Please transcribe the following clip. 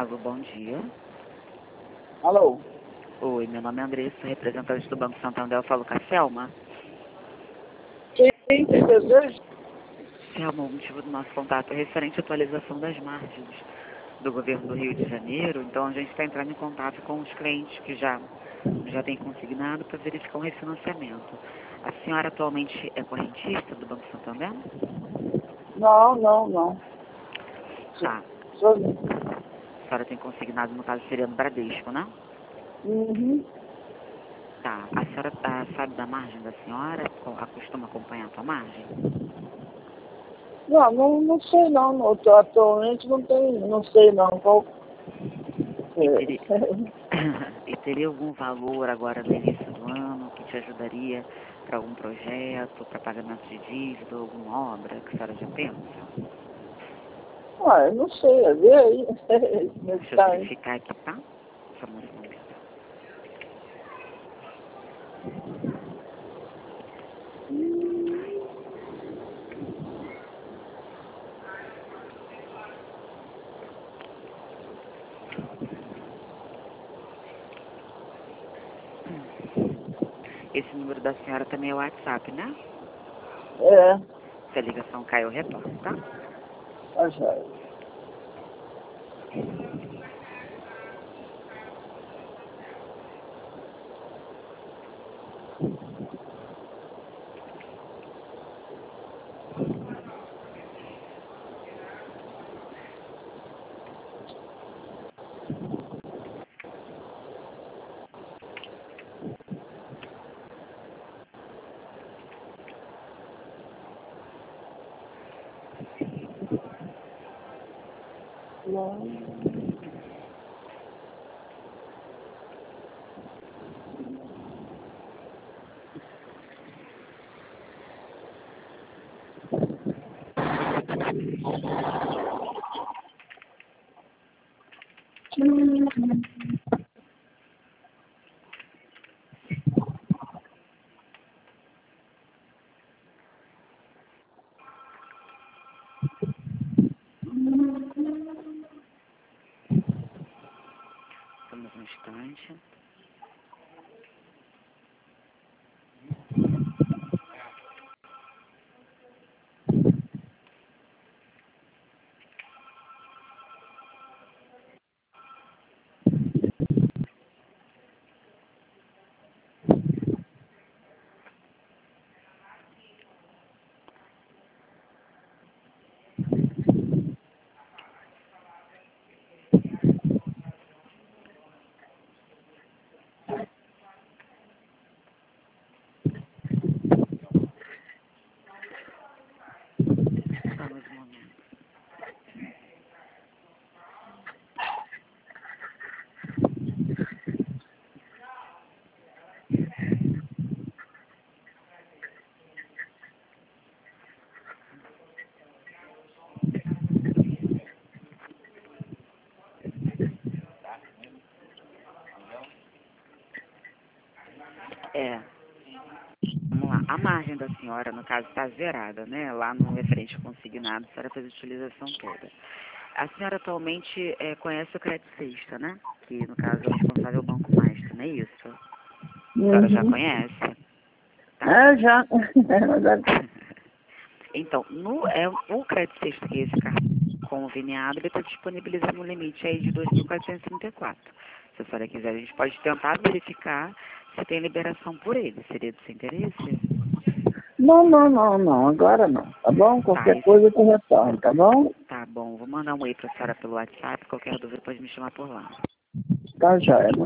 Alô, bom dia. Alô? Oi, meu nome é Andressa, representante do Banco Santander. Eu falo com a Selma. Quem tem desejo? Selma, o motivo do nosso contato é referente à atualização das margens do governo do Rio de Janeiro. Então, a gente está entrando em contato com os clientes que já têm consignado para verificar um refinanciamento. A senhora atualmente é correntista do Banco Santander? Não. Tá. Sou... A senhora tem consignado, no caso, seria no Bradesco, né? Uhum. Tá. A senhora sabe da margem da senhora? Costuma acompanhar a sua margem? Não sei não. Atualmente não sei não. Qual... E teria algum valor agora no início do ano que te ajudaria para algum projeto, para pagamento de dívida, alguma obra que a senhora já pensa? Eu não sei, vê aí. Deixa eu verificar aqui, tá? Só um momento. Esse número da senhora também é o WhatsApp, né? É. Se a ligação cai, eu retorno, tá? Já. Vamos um instante. Só mais um momento. Vamos lá. A margem da senhora, no caso, está zerada, né? Lá no referente consignado, a senhora fez a utilização toda. A senhora atualmente conhece o Crédito Sexta, né? Que, no caso, é o responsável Banco Master, não é isso? A senhora já conhece? Tá. Já. Então, o Crédito Sexta, que é esse cartão conveniado, ele está disponibilizando um limite aí de 2.434. Se a senhora quiser, a gente pode tentar verificar se tem liberação por ele. Seria do seu interesse? Não. Agora não. Tá bom? Qualquer coisa eu retorno, tá bom? Tá bom. Vou mandar um e-mail para a senhora pelo WhatsApp. Qualquer dúvida pode me chamar por lá. Tá, já.